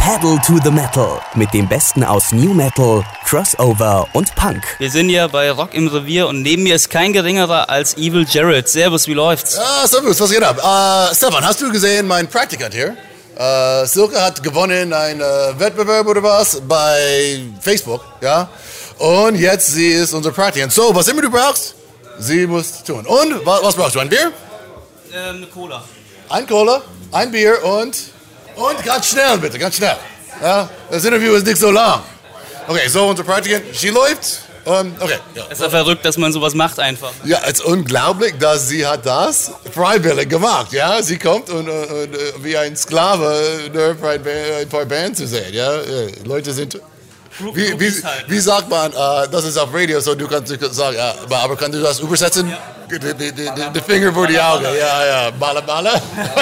Pedal to the Metal mit dem Besten aus New Metal, Crossover und Punk. Wir sind ja bei Rock im Revier und neben mir ist kein geringerer als Evil Jared. Servus, wie läuft's? Servus, was geht ab? Stefan, hast du gesehen, mein Praktikant hier? Silke hat gewonnen einen Wettbewerb oder was bei Facebook, ja? Und jetzt sie ist unser Praktikant. So, was immer du brauchst, sie muss tun. Und, was brauchst du, ein Bier? Eine Cola. Ein Cola, ein Bier und ganz schnell bitte, ganz schnell. Ja? Das Interview ist nicht so lang. Okay, so unser Praktikant, sie läuft. Okay. Ja. Es ist ja verrückt, dass man sowas macht einfach. Ja, es ist unglaublich, dass sie hat das freiwillig gemacht. Ja, sie kommt und wie ein Sklave nur für ein paar Bands zu sehen. Ja, Leute sind. Wie sagt man? Das ist auf Radio, so du kannst sagen. Ja, aber kannst du das übersetzen? Ja. Die Finger vor die Augen. Ja. Balla.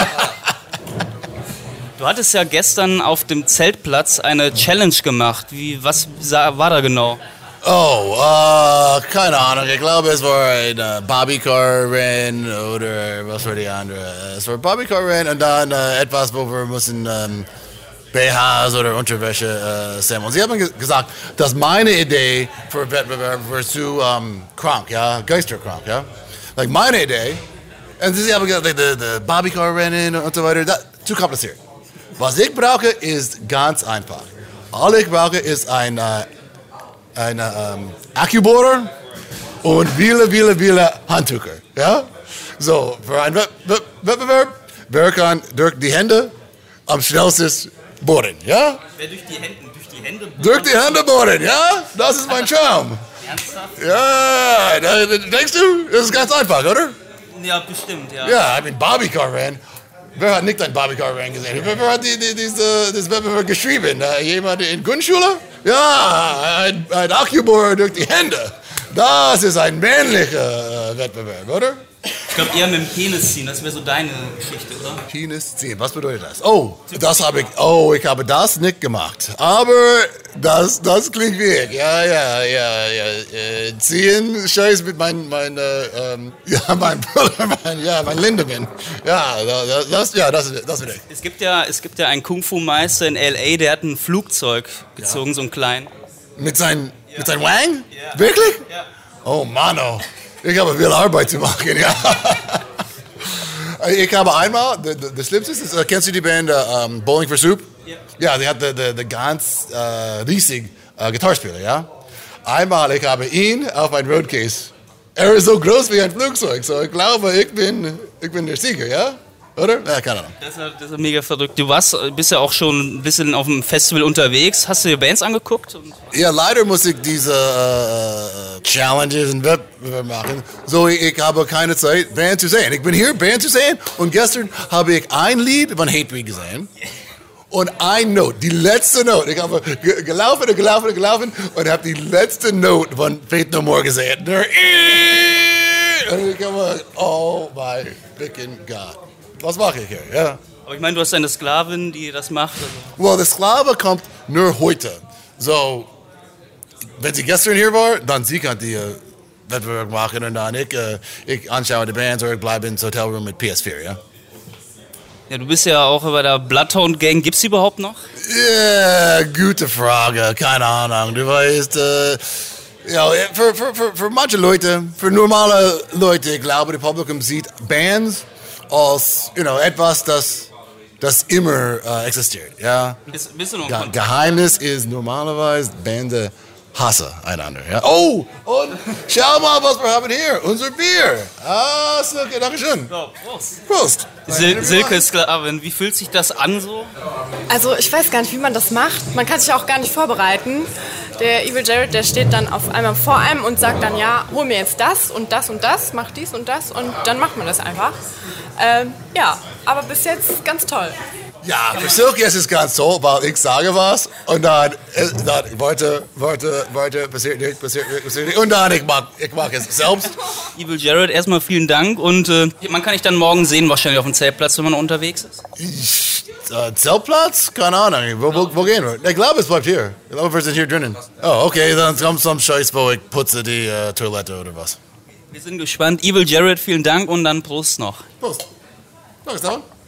Du hattest ja gestern auf dem Zeltplatz eine Challenge gemacht. Was war da genau? Keine Ahnung. Ich glaube, es war ein Bobbycar-Rennen oder was war die andere? Es war Bobbycar-Rennen und dann etwas, wo wir mussten BHs oder Unterwäsche sammeln. Und sie haben gesagt, dass meine Idee für Wettbewerb war zu krank, ja, geisterkrank, ja. Like meine Idee. Und sie haben gesagt, die Bobbycar-Rennen und so weiter, zu kompliziert. Was ich brauche, ist ganz einfach. All ich brauche, ist ein Akkubohrer und viele Handtücher. Ja? So, für einen Wettbewerb, wer kann durch die Hände am schnellsten bohren? Ja? Wer durch die Hände bohren? Durch die Hände bohren, ja? Das ist mein Traum. Ernsthaft? Ja, denkst du? Das ist ganz einfach, oder? Ja, bestimmt, ja. Ja, ich bin Bobbycar-Rennen. Wer hat nicht ein Bobbycar-Rennen gesehen? Wer hat das Wettbewerb geschrieben? Jemand in Grundschule? Ja, ein Akkubohrer durch die Hände. Das ist ein männlicher Wettbewerb, oder? Ich glaube eher mit dem Penis ziehen, das wäre so deine Geschichte, oder? Penis ziehen, was bedeutet das? Ich habe das nicht gemacht. Aber das klingt wie ich. Ja. Ziehen, Scheiß mit mein Lindemann. Ja, das bin ich. Es gibt ja einen Kung-Fu-Meister in L.A., der hat ein Flugzeug gezogen, so ein klein. Mit seinem Wang? Ja. Wirklich? Ja. Oh, Mano. Ich habe viel Arbeit zu machen, ja. Ich habe einmal, das Schlimmste ist, kennst du die Band Bowling for Soup? Ja. Ja, die hat die ganz riesig Gitarrespieler, ja. Einmal, ich habe ihn auf ein Roadcase. Er ist so groß wie ein Flugzeug, so ich glaube, ich bin der Sieger, ja? Oder? Ja, keine Ahnung. Das ist mega verrückt. Du bist ja auch schon ein bisschen auf dem Festival unterwegs. Hast du dir Bands angeguckt? Ja, leider muss ich diese Challenges und Wettbewerbe machen. So, ich habe keine Zeit, Band zu sehen. Ich bin hier, Band zu sehen. Und gestern habe ich ein Lied von Hatebreed gesehen. Und ein Note, die letzte Note. Ich habe gelaufen und habe die letzte Note von Faith No More gesehen. Und ich habe, oh my freaking God. Was mache ich hier? Ja. Aber ich meine, du hast eine Sklavin, die das macht. Also. Well, die Sklave kommt nur heute. So, wenn sie gestern hier war, dann sie kann die Wettbewerb machen und dann ich anschaue die Bands oder ich bleibe ins Hotelroom mit PS4, ja? Ja, du bist ja auch bei der Bloodhound Gang. Gibt's die überhaupt noch? Ja, gute Frage. Keine Ahnung. Du weißt, für manche Leute, für normale Leute, ich glaube, das Publikum sieht Bands als etwas, das immer existiert. Ja? Bist du noch Geheimnis ist normalerweise Bände hassen einander. Ja? Oh, und schau mal, was wir haben hier. Unser Bier. Silke, danke schön. So, Prost. Prost. Silke ist Sklavin. Wie fühlt sich das an so? Also ich weiß gar nicht, wie man das macht. Man kann sich auch gar nicht vorbereiten. Der Evil Jared, der steht dann auf einmal vor einem und sagt dann, ja, hol mir jetzt das und das und das, mach dies und das und dann macht man das einfach. Ja, aber bis jetzt ganz toll. Ja, für Silke ist es ganz toll, weil ich sage was und dann Worte, passiert nicht und dann ich mag es selbst. Evil Jared, erstmal vielen Dank und man kann dich dann morgen sehen, wahrscheinlich auf dem Zeltplatz, wenn man unterwegs ist. Zeltplatz? Keine Ahnung, wo gehen wir? Ich glaube, es bleibt hier. Ich glaube, wir sind hier drinnen. Oh, okay, dann kommt some Scheiß, wo ich putze die Toilette oder was. Wir sind gespannt. Evil Jared, vielen Dank und dann Prost noch. Prost. Danke, Stefan.